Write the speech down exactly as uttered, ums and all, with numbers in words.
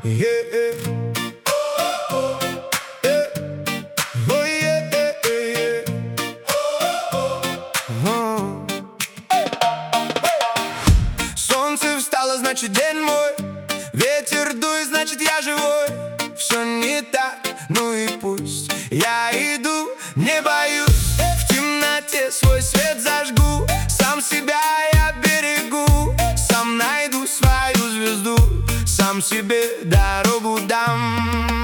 Yeah. Солнце встало, значит день мой. Ветер дует, значит я живой. Все не так, ну и пусть. Я иду, не боюсь. В темноте свой свет зажгу. Сам себя я берегу. Сам найду свою звезду. Сам себе дорогу дам.